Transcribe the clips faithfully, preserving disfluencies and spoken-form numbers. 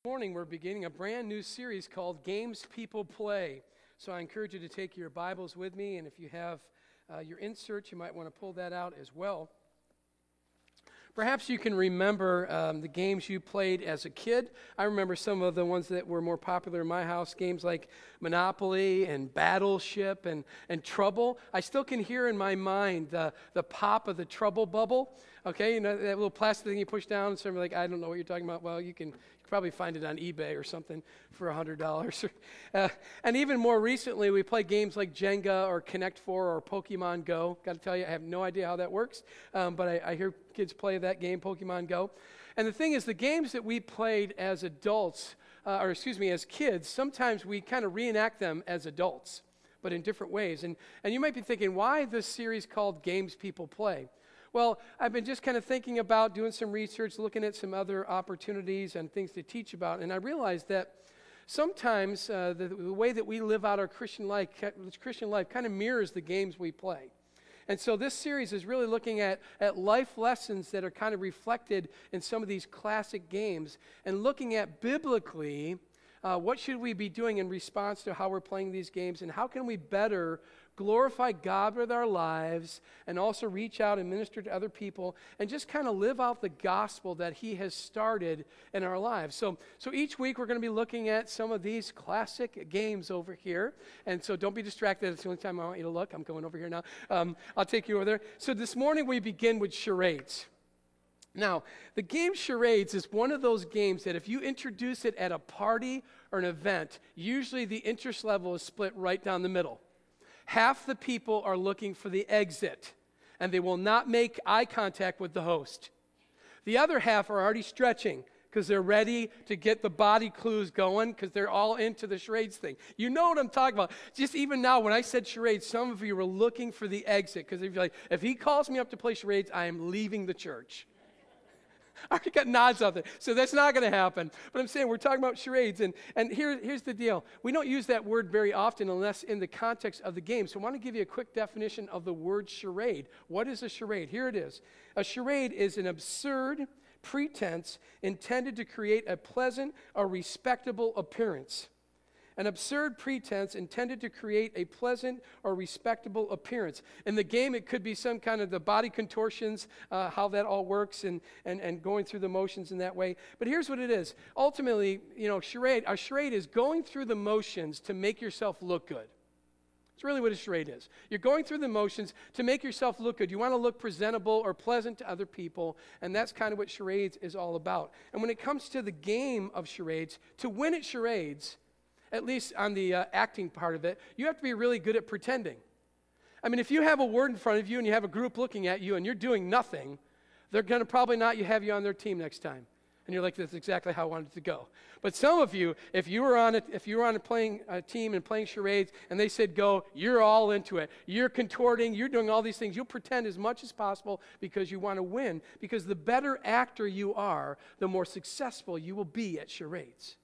Morning, we're beginning a brand new series called Games People Play. So I encourage you to take your Bibles with me, and if you have uh, your insert, you might want to pull that out as well. Perhaps you can remember um, the games you played as a kid. I remember some of the ones that were more popular in my house, games like Monopoly and Battleship and, and Trouble. I still can hear in my mind the, the pop of the Trouble bubble. Okay, you know, that little plastic thing you push down, and somebody's like, I don't know what you're talking about. Well, you can, you can probably find it on eBay or something for one hundred dollars. uh, and even more recently, we play games like Jenga or Connect Four or Pokemon Go. Got to tell you, I have no idea how that works, um, but I, I hear kids play that game, Pokemon Go. And the thing is, the games that we played as adults, uh, or excuse me, as kids, sometimes we kind of reenact them as adults, but in different ways. And, and you might be thinking, why this series called Games People Play? Well, I've been just kind of thinking about doing some research, looking at some other opportunities and things to teach about, and I realized that sometimes uh, the, the way that we live out our Christian life, Christian life kind of mirrors the games we play. And so this series is really looking at, at life lessons that are kind of reflected in some of these classic games and looking at biblically uh, what should we be doing in response to how we're playing these games and how can we better glorify God with our lives and also reach out and minister to other people and just kind of live out the gospel that he has started in our lives. So, so each week we're going to be looking at some of these classic games over here. And so don't be distracted. It's the only time I want you to look. I'm going over here now. Um, I'll take you over there. So this morning we begin with charades. Now, the game charades is one of those games that if you introduce it at a party or an event, usually the interest level is split right down the middle. Half the people are looking for the exit, and they will not make eye contact with the host. The other half are already stretching because they're ready to get the body clues going because they're all into the charades thing. You know what I'm talking about. Just even now, when I said charades, some of you were looking for the exit because if you're like, if he calls me up to play charades, I am leaving the church. I already got nods out there. So that's not going to happen. But I'm saying we're talking about charades. And, and here, here's the deal. We don't use that word very often unless in the context of the game. So I want to give you a quick definition of the word charade. What is a charade? Here it is. A charade is an absurd pretense intended to create a pleasant or respectable appearance. An absurd pretense intended to create a pleasant or respectable appearance. In the game, it could be some kind of the body contortions, uh, how that all works, and, and, and going through the motions in that way. But here's what it is. Ultimately, you know, charade, a charade is going through the motions to make yourself look good. It's really what a charade is. You're going through the motions to make yourself look good. You want to look presentable or pleasant to other people, and that's kind of what charades is all about. And when it comes to the game of charades, to win at charades, at least on the uh, acting part of it, you have to be really good at pretending. I mean, if you have a word in front of you and you have a group looking at you and you're doing nothing, they're going to probably not you have you on their team next time. And you're like, that's exactly how I wanted it to go. But some of you, if you were on a, if you were on a playing a team and playing charades and they said go, you're all into it. You're contorting, you're doing all these things. You'll pretend as much as possible because you want to win. Because the better actor you are, the more successful you will be at charades.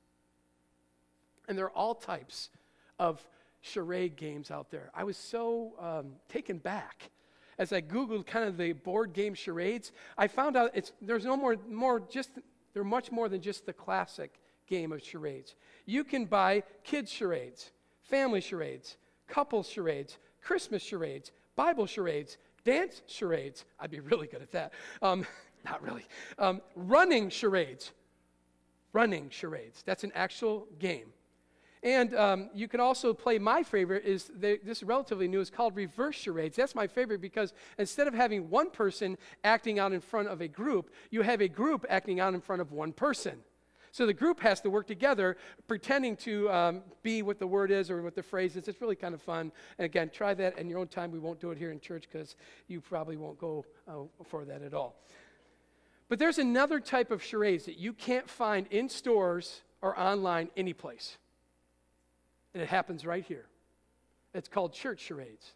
And there are all types of charade games out there. I was so um, taken back as I Googled kind of the board game charades. I found out it's there's no more, more just, they're much more than just the classic game of charades. You can buy kids charades, family charades, couples charades, Christmas charades, Bible charades, dance charades. I'd be really good at that. Um, not really. Um, running charades. Running charades. That's an actual game. And um, you can also play, my favorite is, they, this is relatively new, it's called reverse charades. That's my favorite because instead of having one person acting out in front of a group, you have a group acting out in front of one person. So the group has to work together, pretending to um, be what the word is or what the phrase is. It's really kind of fun. And again, try that in your own time. We won't do it here in church because you probably won't go uh, for that at all. But there's another type of charades that you can't find in stores or online anyplace. And it happens right here. It's called church charades.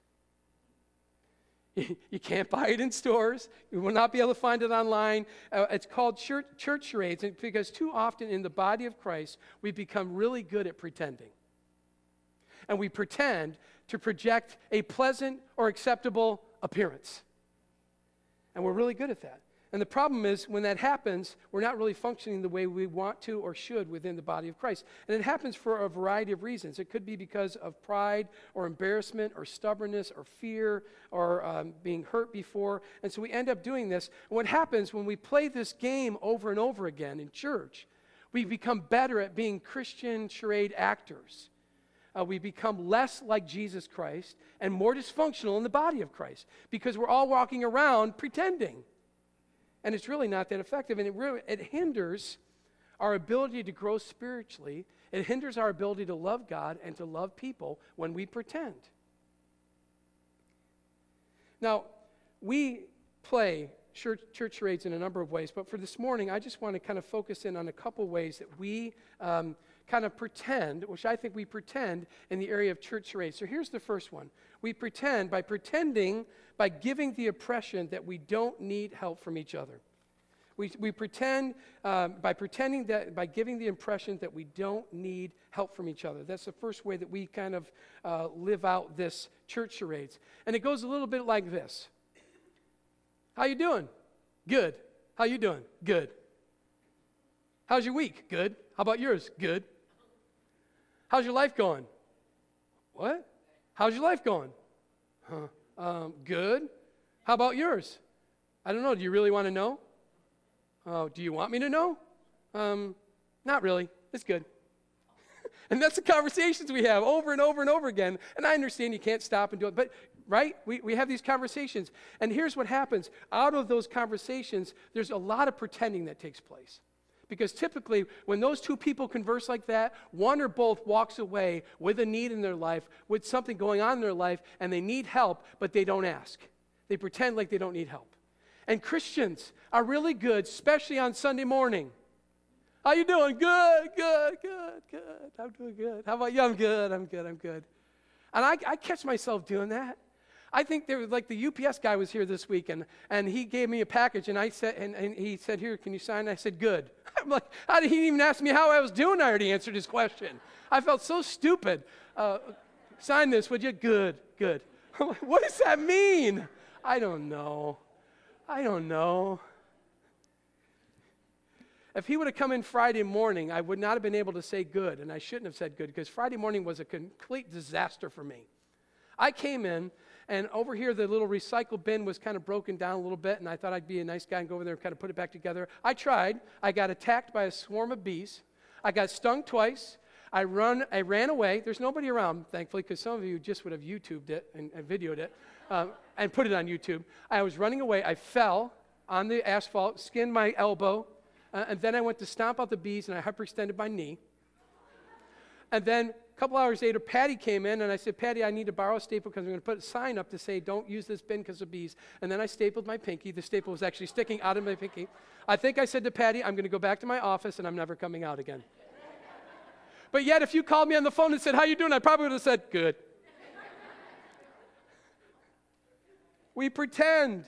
You can't buy it in stores. You will not be able to find it online. Uh, it's called church, church charades because too often in the body of Christ, we become really good at pretending. And we pretend to project a pleasant or acceptable appearance. And we're really good at that. And the problem is when that happens, we're not really functioning the way we want to or should within the body of Christ. And it happens for a variety of reasons. It could be because of pride or embarrassment or stubbornness or fear or um, being hurt before. And so we end up doing this. And what happens when we play this game over and over again in church, we become better at being Christian charade actors. Uh, we become less like Jesus Christ and more dysfunctional in the body of Christ because we're all walking around pretending. And it's really not that effective, and it really, it hinders our ability to grow spiritually. It hinders our ability to love God and to love people when we pretend. Now, we play church, church charades in a number of ways, but for this morning, I just want to kind of focus in on a couple ways that we um, kind of pretend, which I think we pretend in the area of church charades. So here's the first one. We pretend by pretending, by giving the impression that we don't need help from each other. We, we pretend, um, by pretending that, by giving the impression that we don't need help from each other. That's the first way that we kind of uh, live out this church charades. And it goes a little bit like this. How you doing? Good. How you doing? Good. How's your week? Good. How about yours? Good. How's your life going? What? How's your life going? Huh. Um, good. How about yours? I don't know. Do you really want to know? Oh, do you want me to know? Um, not really. It's good. And that's the conversations we have over and over and over again. And I understand you can't stop and do it, but right? We, we have these conversations. And here's what happens. Out of those conversations, there's a lot of pretending that takes place. Because typically, when those two people converse like that, one or both walks away with a need in their life, with something going on in their life, and they need help, but they don't ask. They pretend like they don't need help. And Christians are really good, especially on Sunday morning. How you doing? Good, good, good, good. I'm doing good. How about you? I'm good, I'm good, I'm good. And I, I catch myself doing that. I think there was like the U P S guy was here this week, and, and he gave me a package, and I said, and, and he said, "Here, can you sign?" And I said, "Good." I'm like, how did he even ask me how I was doing? I already answered his question. I felt so stupid. Uh, sign this, would you? Good, good. I'm like, what does that mean? I don't know. I don't know. If he would have come in Friday morning, I would not have been able to say good, and I shouldn't have said good, because Friday morning was a complete disaster for me. I came in, and over here the little recycle bin was kind of broken down a little bit, and I thought I'd be a nice guy and go over there and kind of put it back together. I tried. I got attacked by a swarm of bees. I got stung twice. I run. I ran away. There's nobody around, thankfully, because some of you just would have YouTubed it and, and videoed it um, and put it on YouTube. I was running away. I fell on the asphalt, skinned my elbow, uh, and then I went to stomp out the bees, and I hyperextended my knee. And then a couple hours later, Patty came in, and I said, "Patty, I need to borrow a staple because I'm going to put a sign up to say, don't use this bin because of bees." And then I stapled my pinky. The staple was actually sticking out of my pinky. I think I said to Patty, "I'm going to go back to my office, and I'm never coming out again." But yet, if you called me on the phone and said, "How you doing?" I probably would have said, "Good." We pretend.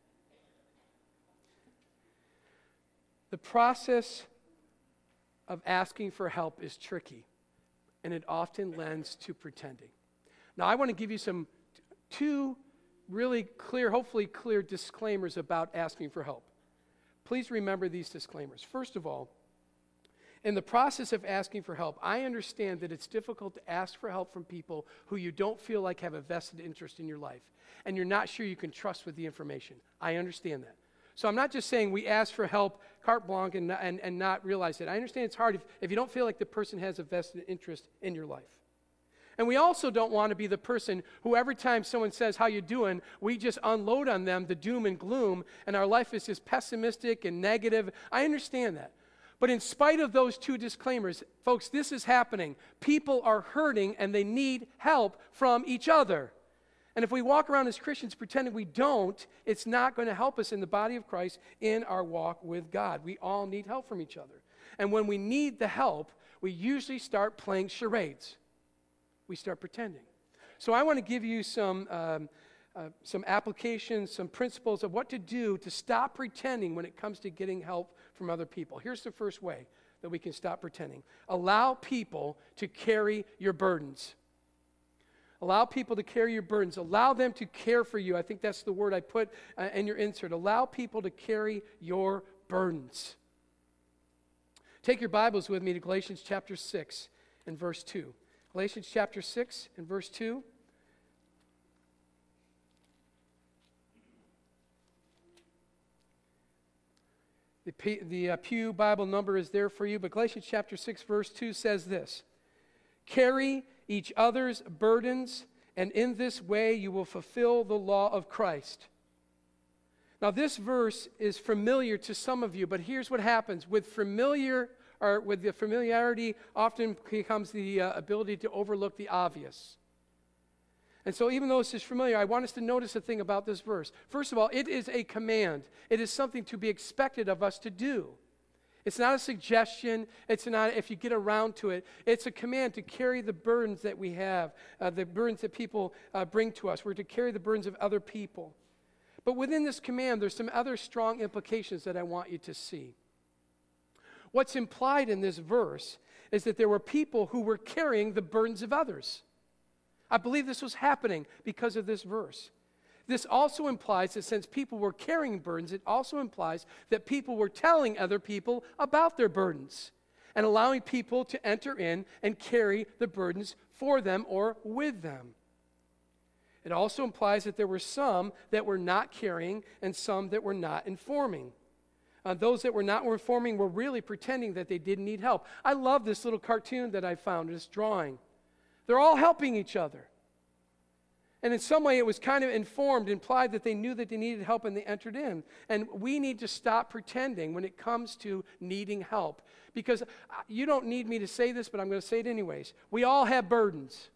The process of asking for help is tricky, and it often lends to pretending. Now, I want to give you some t- two really clear, hopefully clear disclaimers about asking for help. Please remember these disclaimers. First of all, in the process of asking for help, I understand that it's difficult to ask for help from people who you don't feel like have a vested interest in your life, and you're not sure you can trust with the information. I understand that. So I'm not just saying we ask for help carte blanche and, and, and not realize it. I understand it's hard if, if you don't feel like the person has a vested interest in your life. And we also don't want to be the person who every time someone says, "How you doing?" we just unload on them the doom and gloom, and our life is just pessimistic and negative. I understand that. But in spite of those two disclaimers, folks, this is happening. People are hurting, and they need help from each other. And if we walk around as Christians pretending we don't, it's not going to help us in the body of Christ in our walk with God. We all need help from each other. And when we need the help, we usually start playing charades. We start pretending. So I want to give you some, um, uh, some applications, some principles of what to do to stop pretending when it comes to getting help from other people. Here's the first way that we can stop pretending. Allow people to carry your burdens. Allow people to carry your burdens. Allow them to care for you. I think that's the word I put uh, in your insert. Allow people to carry your burdens. Take your Bibles with me to Galatians chapter six and verse two. Galatians chapter six and verse two. The, P, the uh, Pew Bible number is there for you, but Galatians chapter six verse two says this: carry each other's burdens, and in this way you will fulfill the law of Christ. Now this verse is familiar to some of you, but here's what happens. With familiar, or with the familiarity often comes the uh, ability to overlook the obvious. And so even though this is familiar, I want us to notice a thing about this verse. First of all, it is a command. It is something to be expected of us to do. It's not a suggestion. It's not if you get around to it. It's a command to carry the burdens that we have, uh, the burdens that people uh, bring to us. We're to carry the burdens of other people. But within this command, there's some other strong implications that I want you to see. What's implied in this verse is that there were people who were carrying the burdens of others. I believe this was happening because of this verse. This also implies that since people were carrying burdens, it also implies that people were telling other people about their burdens and allowing people to enter in and carry the burdens for them or with them. It also implies that there were some that were not carrying and some that were not informing. Uh, those that were not informing were really pretending that they didn't need help. I love this little cartoon that I found, this drawing. They're all helping each other. And in some way, it was kind of informed, implied that they knew that they needed help and they entered in. And we need to stop pretending when it comes to needing help. Because you don't need me to say this, but I'm going to say it anyways. We all have burdens.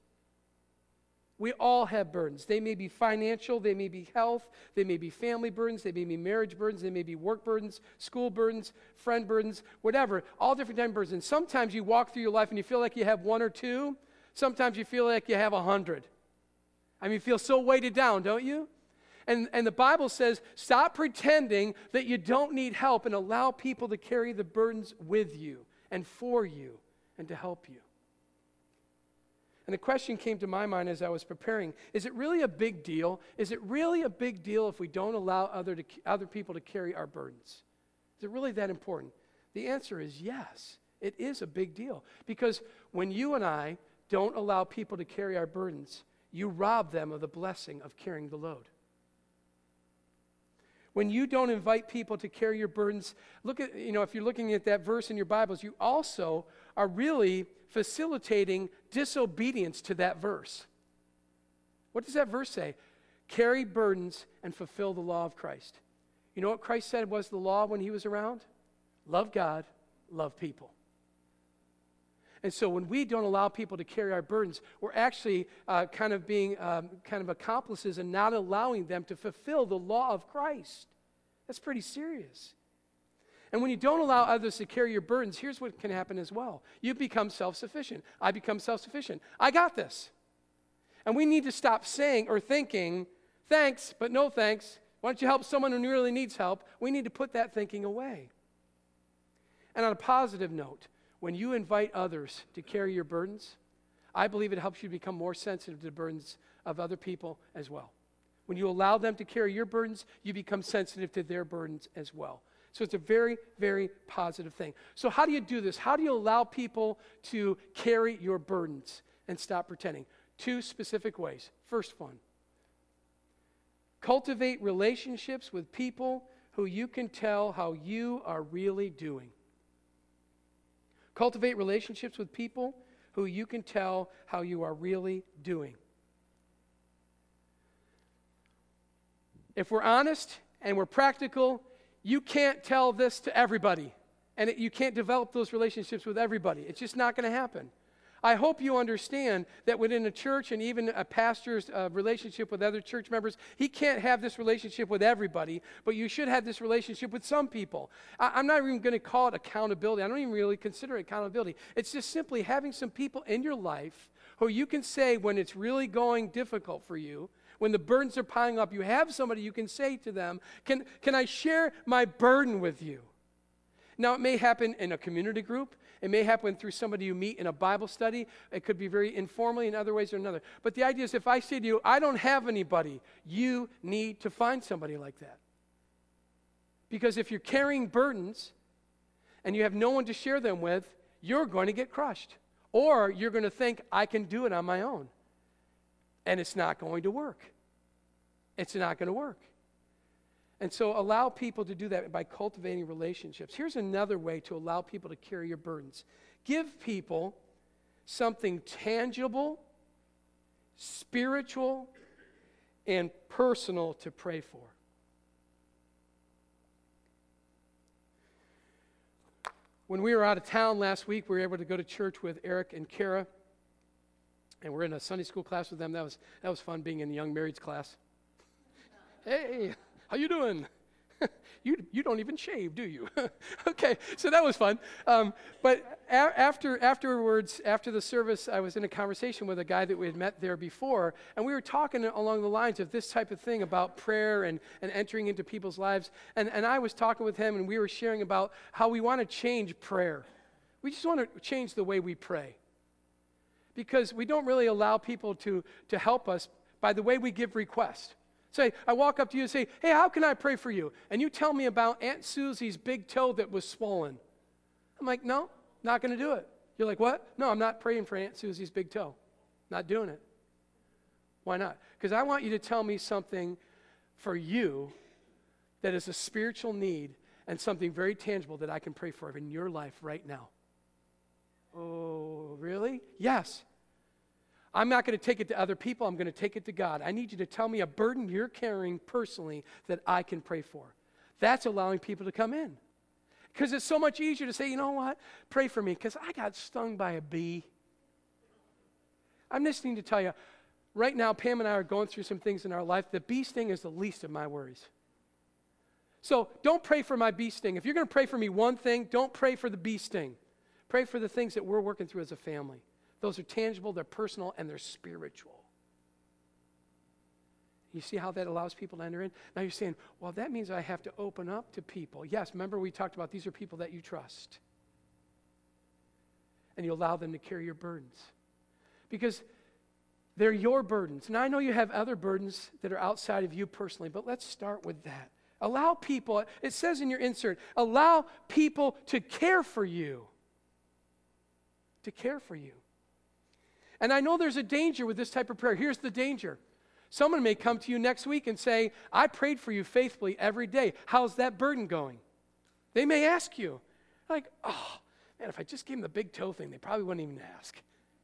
We all have burdens. They may be financial, they may be health, they may be family burdens, they may be marriage burdens, they may be work burdens, school burdens, friend burdens, whatever. All different types of burdens. And sometimes you walk through your life and you feel like you have one or two. Sometimes you feel like you have a hundred. I mean, you feel so weighted down, don't you? And, and the Bible says, stop pretending that you don't need help and allow people to carry the burdens with you and for you and to help you. And the question came to my mind as I was preparing, is it really a big deal? Is it really a big deal if we don't allow other, to, other people to carry our burdens? Is it really that important? The answer is yes, it is a big deal. Because when you and I don't allow people to carry our burdens, you rob them of the blessing of carrying the load. When you don't invite people to carry your burdens, look at, you know, if you're looking at that verse in your Bibles, you also are really facilitating disobedience to that verse. What does that verse say? Carry burdens and fulfill the law of Christ. You know what Christ said was the law when he was around? Love God, love people. And so when we don't allow people to carry our burdens, we're actually uh, kind of being um, kind of accomplices and not allowing them to fulfill the law of Christ. That's pretty serious. And when you don't allow others to carry your burdens, here's what can happen as well. You become self-sufficient. I become self-sufficient. I got this. And we need to stop saying or thinking, thanks, but no thanks. Why don't you help someone who really needs help? We need to put that thinking away. And on a positive note, when you invite others to carry your burdens, I believe it helps you become more sensitive to the burdens of other people as well. When you allow them to carry your burdens, you become sensitive to their burdens as well. So it's a very, very positive thing. So how do you do this? How do you allow people to carry your burdens and stop pretending? Two specific ways. First one, cultivate relationships with people who you can tell how you are really doing. Cultivate relationships with people who you can tell how you are really doing. If we're honest and we're practical, you can't tell this to everybody. And it, you can't develop those relationships with everybody. It's just not going to happen. I hope you understand that within a church and even a pastor's uh, relationship with other church members, he can't have this relationship with everybody, but you should have this relationship with some people. I, I'm not even going to call it accountability. I don't even really consider it accountability. It's just simply having some people in your life who you can say when it's really going difficult for you, when the burdens are piling up, you have somebody you can say to them, can, can I share my burden with you? Now, it may happen in a community group. It may happen through somebody you meet in a Bible study. It could be very informally in other ways or another. But the idea is if I say to you, I don't have anybody, you need to find somebody like that. Because if you're carrying burdens and you have no one to share them with, you're going to get crushed. Or you're going to think, I can do it on my own. And it's not going to work. It's not going to work. And so allow people to do that by cultivating relationships. Here's another way to allow people to carry your burdens. Give people something tangible, spiritual, and personal to pray for. When we were out of town last week, we were able to go to church with Eric and Kara, and we're in a Sunday school class with them. That was that was fun being in the young marrieds class. Hey, how you doing? you you don't even shave, do you? Okay, so that was fun. Um, but a- after afterwards, after the service, I was in a conversation with a guy that we had met there before, and we were talking along the lines of this type of thing about prayer and, and entering into people's lives. And, and I was talking with him, and we were sharing about how we want to change prayer. We just want to change the way we pray. Because we don't really allow people to, to help us by the way we give requests. Say, I walk up to you and say, hey, how can I pray for you? And you tell me about Aunt Susie's big toe that was swollen. I'm like, no, not going to do it. You're like, what? No, I'm not praying for Aunt Susie's big toe. Not doing it. Why not? Because I want you to tell me something for you that is a spiritual need and something very tangible that I can pray for in your life right now. Oh, really? Yes. I'm not going to take it to other people. I'm going to take it to God. I need you to tell me a burden you're carrying personally that I can pray for. That's allowing people to come in. Because it's so much easier to say, you know what? Pray for me because I got stung by a bee. I'm just need to tell you, right now, Pam and I are going through some things in our life. The bee sting is the least of my worries. So don't pray for my bee sting. If you're going to pray for me one thing, don't pray for the bee sting. Pray for the things that we're working through as a family. Those are tangible, they're personal, and they're spiritual. You see how that allows people to enter in? Now you're saying, well, that means I have to open up to people. Yes, remember we talked about these are people that you trust. And you allow them to carry your burdens. Because they're your burdens. And I know you have other burdens that are outside of you personally, but let's start with that. Allow people, it says in your insert, allow people to care for you. To care for you. And I know there's a danger with this type of prayer. Here's the danger. Someone may come to you next week and say, I prayed for you faithfully every day. How's that burden going? They may ask you, like, oh, man, if I just gave them the big toe thing, they probably wouldn't even ask.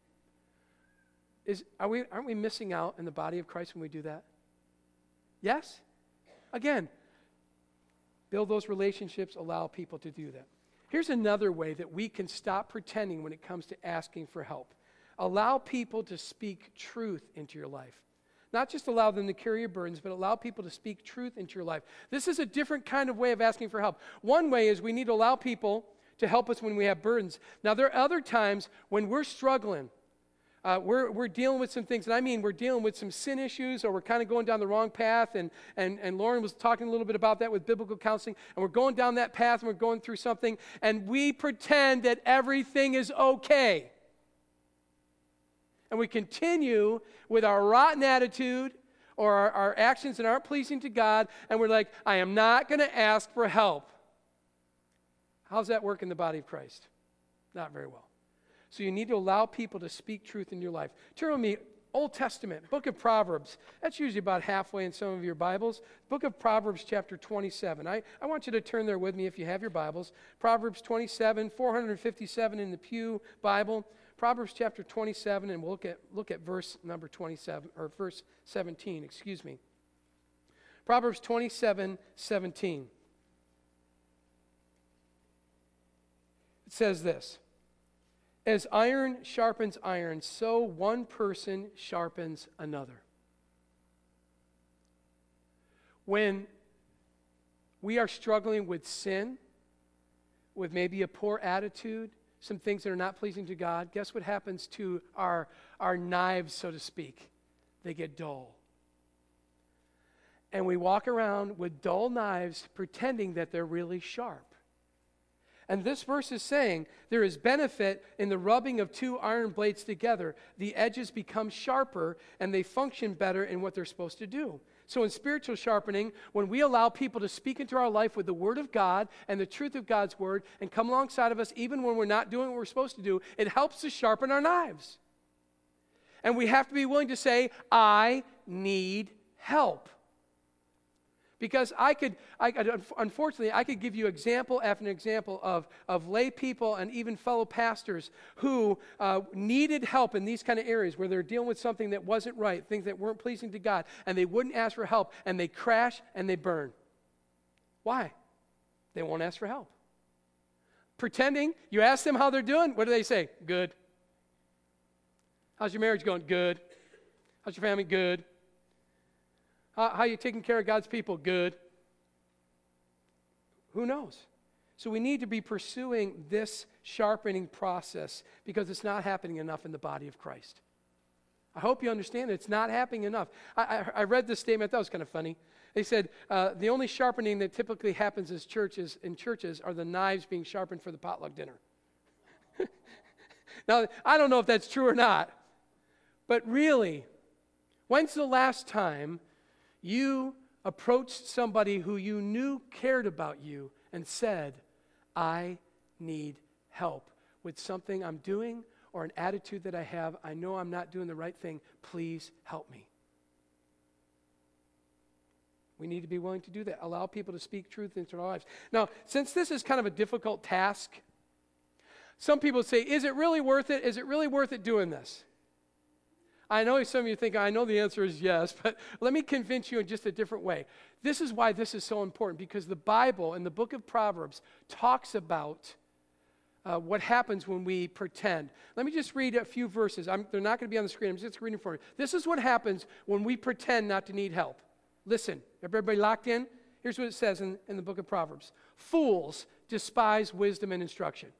Is, are we, aren't we missing out in the body of Christ when we do that? Yes? Again, build those relationships, allow people to do that. Here's another way that we can stop pretending when it comes to asking for help. Allow people to speak truth into your life. Not just allow them to carry your burdens, but allow people to speak truth into your life. This is a different kind of way of asking for help. One way is we need to allow people to help us when we have burdens. Now, there are other times when we're struggling. Uh, we're, we're dealing with some things, and I mean we're dealing with some sin issues, or we're kind of going down the wrong path, and, and, and Lauren was talking a little bit about that with biblical counseling, and we're going down that path, and we're going through something, and we pretend that everything is okay. And we continue with our rotten attitude or our, our actions that aren't pleasing to God, and we're like, I am not going to ask for help. How's that work in the body of Christ? Not very well. So you need to allow people to speak truth in your life. Turn with me, Old Testament, book of Proverbs. That's usually about halfway in some of your Bibles. Book of Proverbs, chapter twenty-seven. I, I want you to turn there with me if you have your Bibles. Proverbs twenty-seven, four fifty-seven in the Pew Bible. Proverbs chapter twenty-seven, and we'll look at, look at verse number twenty-seven, or verse seventeen, excuse me. Proverbs twenty-seven, seventeen. It says this, as iron sharpens iron, so one person sharpens another. When we are struggling with sin, with maybe a poor attitude, some things that are not pleasing to God, guess what happens to our, our knives, so to speak? They get dull. And we walk around with dull knives pretending that they're really sharp. And this verse is saying there is benefit in the rubbing of two iron blades together. The edges become sharper and they function better in what they're supposed to do. So in spiritual sharpening, when we allow people to speak into our life with the Word of God and the truth of God's Word and come alongside of us even when we're not doing what we're supposed to do, it helps to sharpen our knives. And we have to be willing to say, I need help. Because I could, I, unfortunately, I could give you example after example of, of lay people and even fellow pastors who uh, needed help in these kind of areas where they're dealing with something that wasn't right, things that weren't pleasing to God, and they wouldn't ask for help, and they crash and they burn. Why? They won't ask for help. Pretending, you ask them how they're doing, what do they say? Good. How's your marriage going? Good. How's your family? Good. How, how are you taking care of God's people? Good. Who knows? So we need to be pursuing this sharpening process because it's not happening enough in the body of Christ. I hope you understand it. It's not happening enough. I, I, I read this statement. I thought it was kind of funny. They said uh, the only sharpening that typically happens as churches, in churches are the knives being sharpened for the potluck dinner. Now, I don't know if that's true or not, but really, when's the last time you approached somebody who you knew cared about you and said, I need help with something I'm doing or an attitude that I have. I know I'm not doing the right thing. Please help me. We need to be willing to do that. Allow people to speak truth into our lives. Now, since this is kind of a difficult task, some people say, is it really worth it? Is it really worth it doing this? I know some of you think, I know the answer is yes, but let me convince you in just a different way. This is why this is so important, because the Bible in the book of Proverbs talks about uh, what happens when we pretend. Let me just read a few verses. I'm, they're not going to be on the screen. I'm just reading for you. This is what happens when we pretend not to need help. Listen, everybody locked in? Here's what it says in, in the book of Proverbs. Fools despise wisdom and instruction.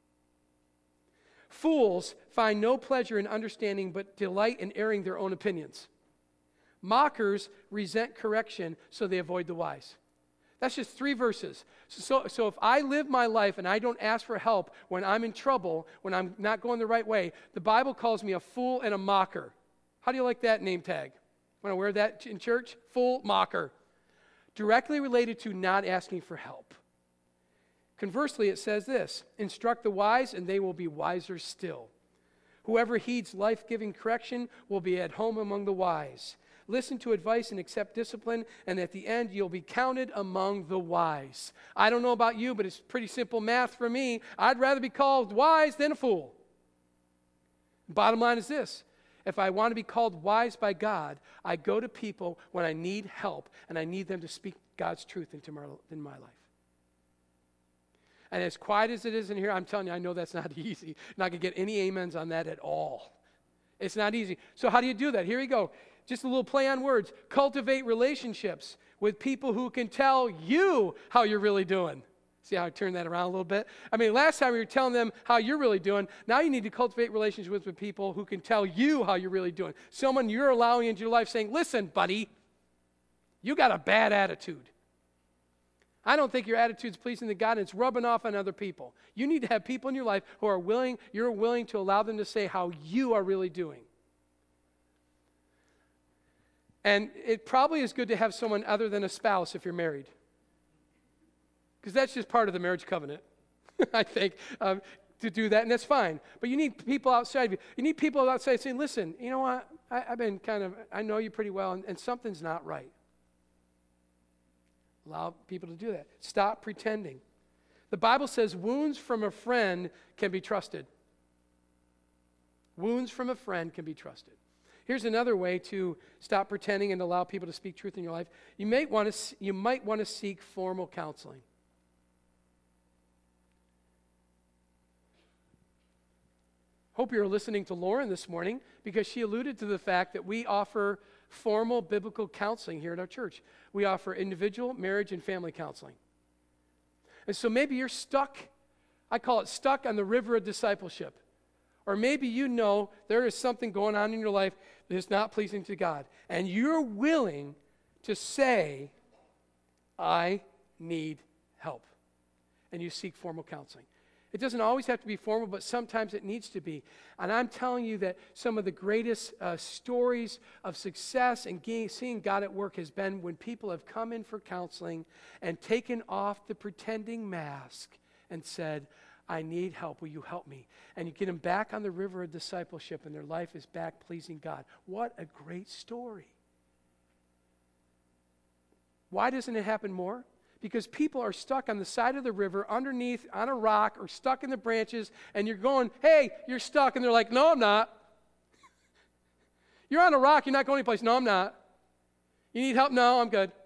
Fools find no pleasure in understanding, but delight in airing their own opinions. Mockers resent correction, so they avoid the wise. That's just three verses. So, so, so if I live my life and I don't ask for help when I'm in trouble, when I'm not going the right way, the Bible calls me a fool and a mocker. How do you like that name tag? Want to wear that in church? Fool, mocker. Directly related to not asking for help. Conversely, it says this, instruct the wise and they will be wiser still. Whoever heeds life-giving correction will be at home among the wise. Listen to advice and accept discipline, and at the end you'll be counted among the wise. I don't know about you, but it's pretty simple math for me. I'd rather be called wise than a fool. Bottom line is this. If I want to be called wise by God, I go to people when I need help, and I need them to speak God's truth into my, in my life. And as quiet as it is in here, I'm telling you, I know that's not easy. Not going to get any amens on that at all. It's not easy. So how do you do that? Here we go. Just a little play on words. Cultivate relationships with people who can tell you how you're really doing. See how I turned that around a little bit? I mean, last time we were telling them how you're really doing. Now you need to cultivate relationships with people who can tell you how you're really doing. Someone you're allowing into your life saying, listen, buddy, you got a bad attitude. I don't think your attitude's pleasing to God and it's rubbing off on other people. You need to have people in your life who are willing, you're willing to allow them to say how you are really doing. And it probably is good to have someone other than a spouse if you're married. Because that's just part of the marriage covenant, I think, um, to do that, and that's fine. But you need people outside of you. You need people outside saying, listen, you know what, I, I've been kind of, I know you pretty well, and, and something's not right. Allow people to do that. Stop pretending. The Bible says wounds from a friend can be trusted. Wounds from a friend can be trusted. Here's another way to stop pretending and allow people to speak truth in your life. You may want to, you might want to seek formal counseling. Hope you're listening to Lauren this morning because she alluded to the fact that we offer formal biblical counseling here at our church. We offer individual, marriage, and family counseling. And so maybe you're stuck, I call it stuck on the river of discipleship. Or maybe you know there is something going on in your life that is not pleasing to God. And you're willing to say, I need help. and you seek formal counseling. It doesn't always have to be formal, but sometimes it needs to be. And I'm telling you that some of the greatest uh, stories of success and gain, seeing God at work has been when people have come in for counseling and taken off the pretending mask and said, I need help. Will you help me? And you get them back on the river of discipleship, and their life is back pleasing God. What a great story. Why doesn't it happen more? Because people are stuck on the side of the river, underneath, on a rock, or stuck in the branches, and you're going, hey, you're stuck. And they're like, no, I'm not. You're on a rock, you're not going anyplace. No, I'm not. You need help? No, I'm good.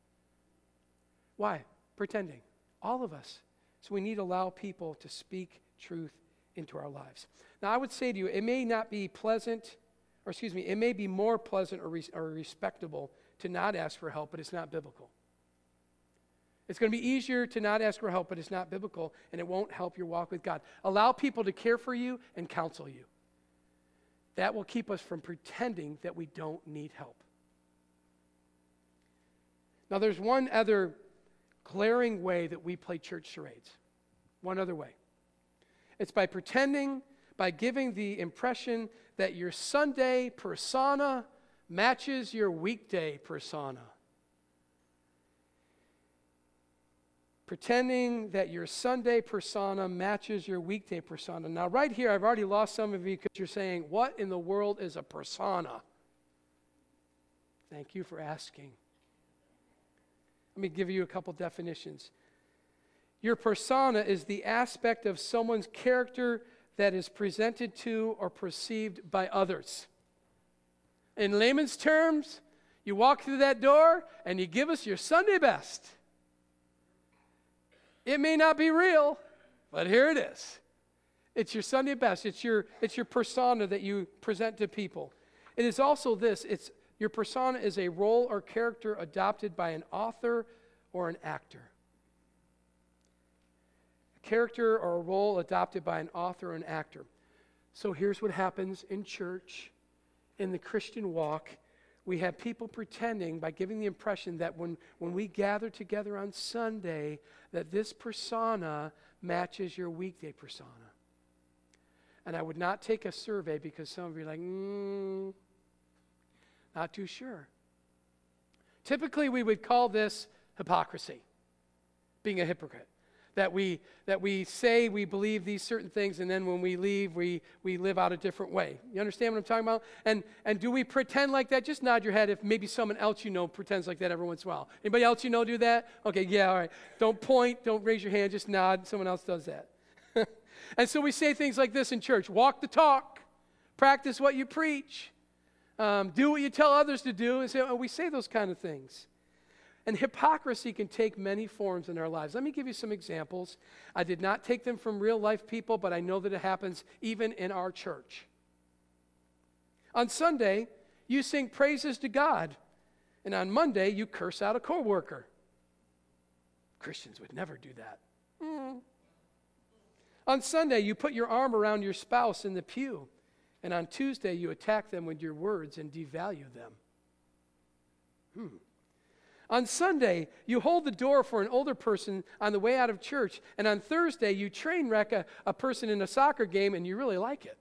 Why? Pretending. All of us. So we need to allow people to speak truth into our lives. Now, I would say to you, it may not be pleasant, or excuse me, it may be more pleasant or, res- or respectable to not ask for help, but it's not biblical. It's going to be easier to not ask for help, but it's not biblical, and it won't help your walk with God. Allow people to care for you and counsel you. That will keep us from pretending that we don't need help. Now, there's one other glaring way that we play church charades. One other way. It's by pretending, by giving the impression that your Sunday persona matches your weekday persona. Pretending that your Sunday persona matches your weekday persona. Now, right here, I've already lost some of you because you're saying, what in the world is a persona? Thank you for asking. Let me give you a couple definitions. Your persona is the aspect of someone's character that is presented to or perceived by others. In layman's terms, you walk through that door and you give us your Sunday best. It may not be real, but here it is. It's your Sunday best. It's your, it's your persona that you present to people. It is also this. It's your persona is a role or character adopted by an author or an actor. A character or a role adopted by an author or an actor. So here's what happens in church, in the Christian walk. We have people pretending by giving the impression that when, when we gather together on Sunday, that this persona matches your weekday persona. And I would not take a survey because some of you are like, mm, not too sure. Typically, we would call this hypocrisy, being a hypocrite. That we that we say we believe these certain things, and then when we leave, we we live out a different way. You understand what I'm talking about? And and do we pretend like that? Just nod your head if maybe someone else you know pretends like that every once in a while. Anybody else you know do that? Okay, yeah, all right. Don't point, don't raise your hand, just nod. Someone else does that. And so we say things like this in church: walk the talk, practice what you preach, um, do what you tell others to do. And say, oh, we say those kind of things. And hypocrisy can take many forms in our lives. Let me give you some examples. I did not take them from real life people, but I know that it happens even in our church. On Sunday, you sing praises to God, and on Monday, you curse out a coworker. Christians would never do that. Mm. On Sunday, you put your arm around your spouse in the pew, and on Tuesday, you attack them with your words and devalue them. Hmm. On Sunday, you hold the door for an older person on the way out of church, and on Thursday, you train wreck a, a person in a soccer game, and you really like it.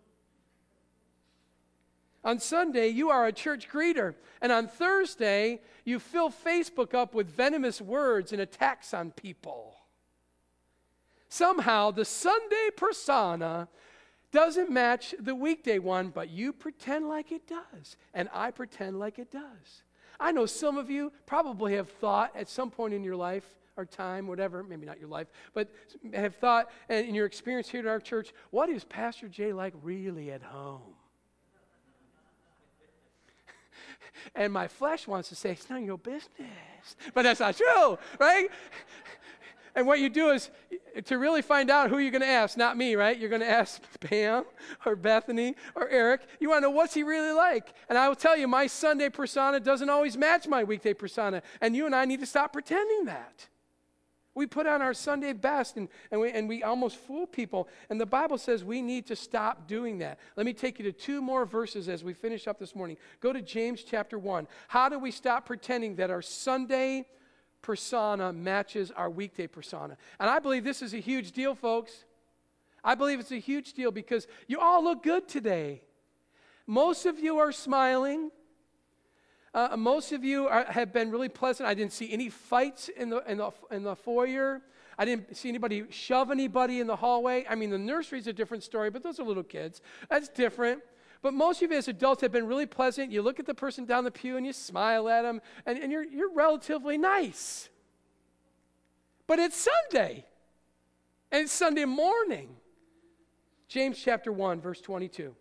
On Sunday, you are a church greeter, and on Thursday, you fill Facebook up with venomous words and attacks on people. Somehow, the Sunday persona doesn't match the weekday one, but you pretend like it does, and I pretend like it does. I know some of you probably have thought at some point in your life or time, whatever, maybe not your life, but have thought in your experience here at our church, what is Pastor Jay like really at home? And my flesh wants to say, it's none of your business. But that's not true, right? And what you do is, to really find out who you're going to ask, not me, right? You're going to ask Pam or Bethany or Eric. You want to know what's he really like. And I will tell you, my Sunday persona doesn't always match my weekday persona. And you and I need to stop pretending that. We put on our Sunday best, and, and, we, and we almost fool people. And the Bible says we need to stop doing that. Let me take you to two more verses as we finish up this morning. Go to James chapter one. How do we stop pretending that our Sunday persona matches our weekday persona. And I believe this is a huge deal, folks. I believe it's a huge deal because you all look good today. Most of you are smiling. Uh, most of you are, have been really pleasant. I didn't see any fights in the, in the in the foyer. I didn't see anybody shove anybody in the hallway. I mean, the nursery's a different story, but those are little kids. That's different. But most of you as adults have been really pleasant. You look at the person down the pew and you smile at them, and, and you're, you're relatively nice. But it's Sunday, and it's Sunday morning. James chapter one, verse twenty-two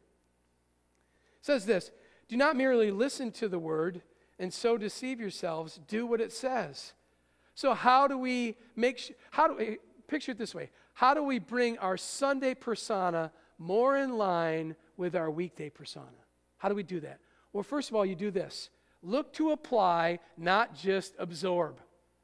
says this, do not merely listen to the word and so deceive yourselves. Do what it says. So how do we make, sh- how do we, picture it this way, how do we bring our Sunday persona more in line with our weekday persona? How do we do that? Well, first of all, you do this. Look to apply, not just absorb.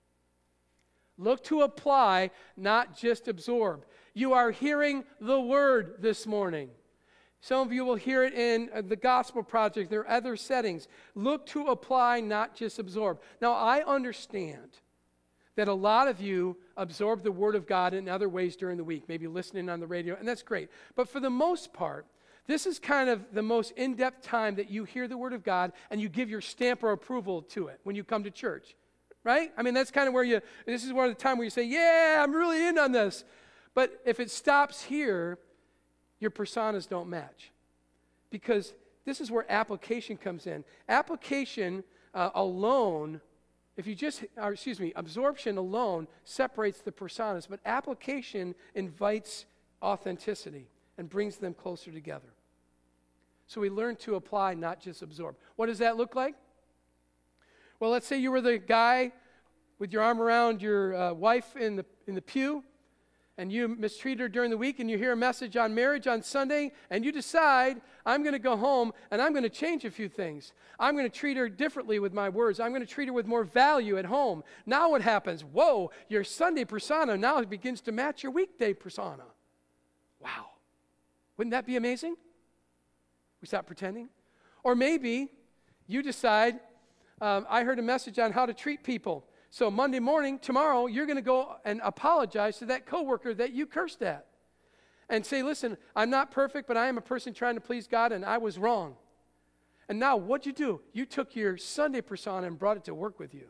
Look to apply, not just absorb. You are hearing the word this morning. Some of you will hear it in the Gospel Project. There are other settings. Look to apply, not just absorb. Now, I understand that a lot of you absorb the Word of God in other ways during the week, maybe listening on the radio, and that's great. But for the most part, this is kind of the most in-depth time that you hear the Word of God and you give your stamp or approval to it when you come to church, right? I mean, that's kind of where you, this is one of the time where you say, yeah, I'm really in on this. But if it stops here, your personas don't match, because this is where application comes in. Application uh, alone, if you just, or excuse me, absorption alone separates the personas, but application invites authenticity and brings them closer together. So we learn to apply, not just absorb. What does that look like? Well, let's say you were the guy with your arm around your uh, wife in the in the pew, and you mistreat her during the week, and you hear a message on marriage on Sunday, and you decide, I'm going to go home, and I'm going to change a few things. I'm going to treat her differently with my words. I'm going to treat her with more value at home. Now what happens? Whoa, your Sunday persona now begins to match your weekday persona. Wow. Wouldn't that be amazing? We stop pretending. Or maybe you decide, um, I heard a message on how to treat people. So Monday morning, tomorrow, you're going to go and apologize to that coworker that you cursed at. And say, listen, I'm not perfect, but I am a person trying to please God, and I was wrong. And now, what'd you do? You took your Sunday persona and brought it to work with you.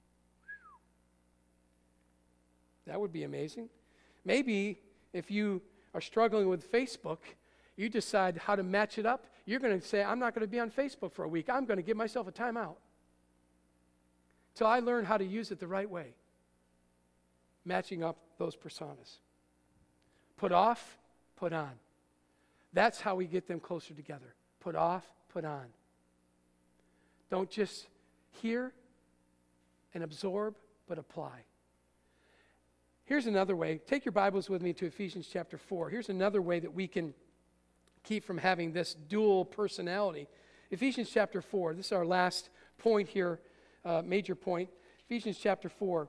That would be amazing. Maybe if you are struggling with Facebook, you decide how to match it up. You're going to say, I'm not going to be on Facebook for a week. I'm going to give myself a timeout till I learn how to use it the right way, matching up those personas. Put off, put on. That's how we get them closer together. Put off, put on. Don't just hear and absorb, but apply. Here's another way. Take your Bibles with me to Ephesians chapter four. Here's another way that we can keep from having this dual personality. Ephesians chapter four. This is our last point here. Uh, major point, Ephesians chapter four,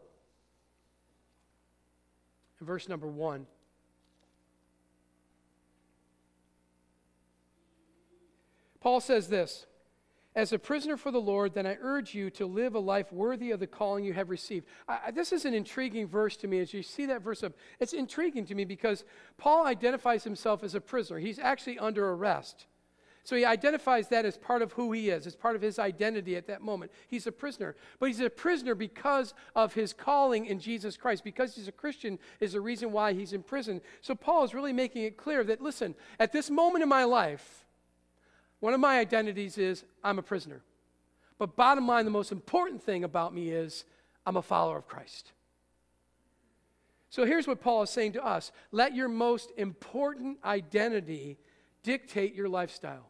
and verse number one. Paul says this, as a prisoner for the Lord, then I urge you to live a life worthy of the calling you have received. I, this is an intriguing verse to me. As you see that verse up, it's intriguing to me because Paul identifies himself as a prisoner. He's actually under arrest. So he identifies that as part of who he is, as part of his identity at that moment. He's a prisoner. But he's a prisoner because of his calling in Jesus Christ. Because he's a Christian is the reason why he's in prison. So Paul is really making it clear that, listen, at this moment in my life, one of my identities is I'm a prisoner. But bottom line, the most important thing about me is I'm a follower of Christ. So here's what Paul is saying to us. Let your most important identity dictate your lifestyle.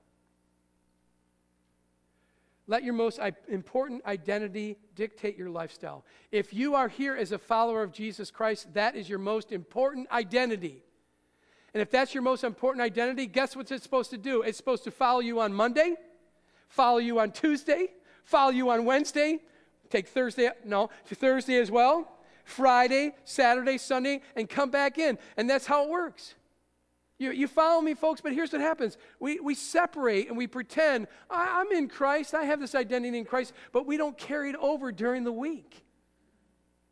Let your most important identity dictate your lifestyle. If you are here as a follower of Jesus Christ, that is your most important identity. And if that's your most important identity, guess what it's supposed to do? It's supposed to follow you on Monday, follow you on Tuesday, follow you on Wednesday, take Thursday, no, to Thursday as well, Friday, Saturday, Sunday, and come back in. And that's how it works. You, you follow me, folks, but here's what happens. We, we separate and we pretend, I, I'm in Christ, I have this identity in Christ, but we don't carry it over during the week.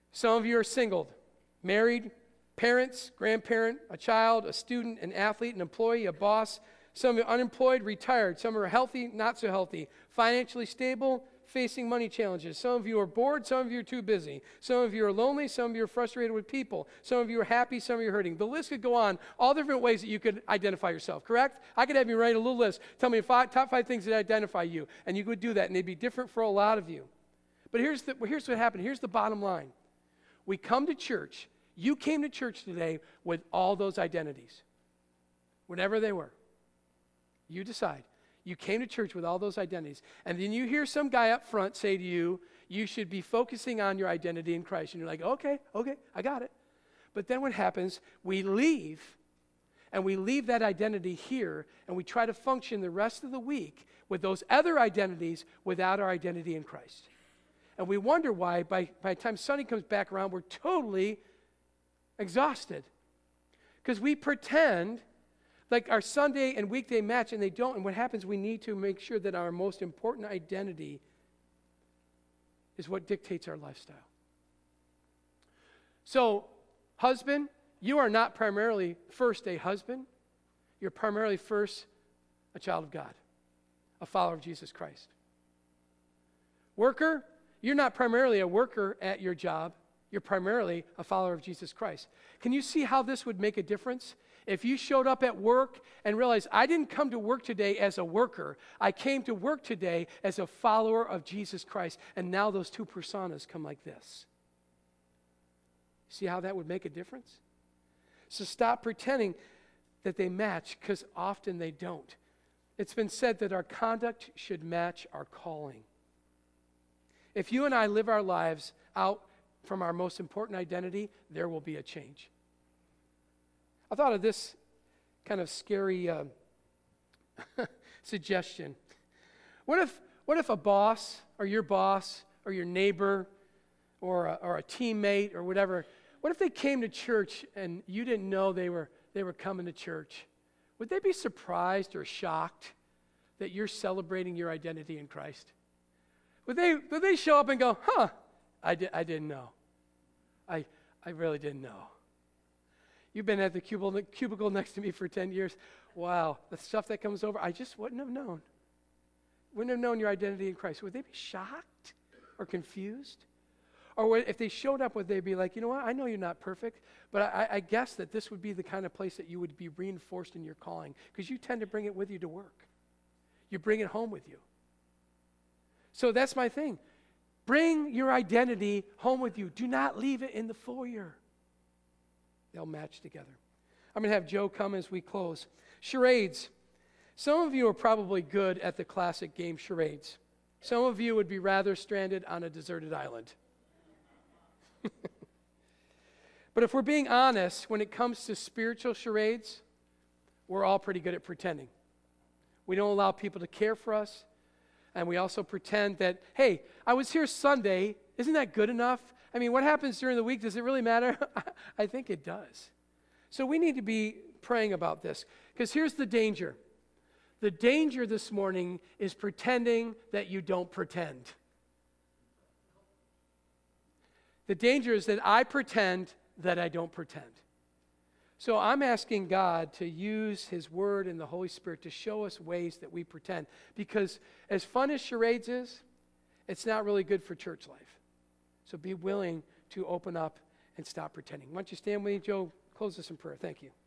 Some of you are singled, married, parents, grandparent, a child, a student, an athlete, an employee, a boss. Some of you are unemployed, retired. Some are healthy, not so healthy, financially stable, facing money challenges. Some of you are bored. Some of you are too busy. Some of you are lonely. Some of you are frustrated with people. Some of you are happy. Some of you are hurting. The list could go on, all different ways that you could identify yourself, correct? I could have you write a little list. Tell me five, top five things that identify you, and you could do that, and they'd be different for a lot of you. But here's, the, here's what happened. Here's the bottom line. We come to church. You came to church today with all those identities, whatever they were. You decide. You came to church with all those identities. And then you hear some guy up front say to you, you should be focusing on your identity in Christ. And you're like, okay, okay, I got it. But then what happens, we leave, and we leave that identity here, and we try to function the rest of the week with those other identities without our identity in Christ. And we wonder why by, by the time Sunday comes back around, we're totally exhausted. Because we pretend like our Sunday and weekday match, and they don't. And what happens, we need to make sure that our most important identity is what dictates our lifestyle. So, husband, you are not primarily first a husband. You're primarily first a child of God, a follower of Jesus Christ. Worker, you're not primarily a worker at your job. You're primarily a follower of Jesus Christ. Can you see how this would make a difference? If you showed up at work and realized, I didn't come to work today as a worker. I came to work today as a follower of Jesus Christ. And now those two personas come like this. See how that would make a difference? So stop pretending that they match, because often they don't. It's been said that our conduct should match our calling. If you and I live our lives out from our most important identity, there will be a change. I thought of this kind of scary uh, suggestion. What if, what if a boss or your boss or your neighbor or a, or a teammate or whatever, what if they came to church and you didn't know they were, they were coming to church? Would they be surprised or shocked that you're celebrating your identity in Christ? Would they, would they show up and go, huh, I, di- I didn't know. I, I really didn't know. You've been at the cubicle, cubicle next to me for ten years. Wow, the stuff that comes over, I just wouldn't have known. Wouldn't have known your identity in Christ. Would they be shocked or confused? Or would, if they showed up, would they be like, you know what, I know you're not perfect, but I, I guess that this would be the kind of place that you would be reinforced in your calling, because you tend to bring it with you to work. You bring it home with you. So that's my thing. Bring your identity home with you. Do not leave it in the foyer. They'll match together. I'm going to have Joe come as we close. Charades. Some of you are probably good at the classic game charades. Some of you would be rather stranded on a deserted island. But if we're being honest, when it comes to spiritual charades, we're all pretty good at pretending. We don't allow people to care for us. And we also pretend that, hey, I was here Sunday. Isn't that good enough? I mean, what happens during the week? Does it really matter? I think it does. So we need to be praying about this. Because here's the danger. The danger this morning is pretending that you don't pretend. The danger is that I pretend that I don't pretend. So I'm asking God to use His Word and the Holy Spirit to show us ways that we pretend. Because as fun as charades is, it's not really good for church life. So be willing to open up and stop pretending. Why don't you stand with me, Joe? Close this in prayer. Thank you.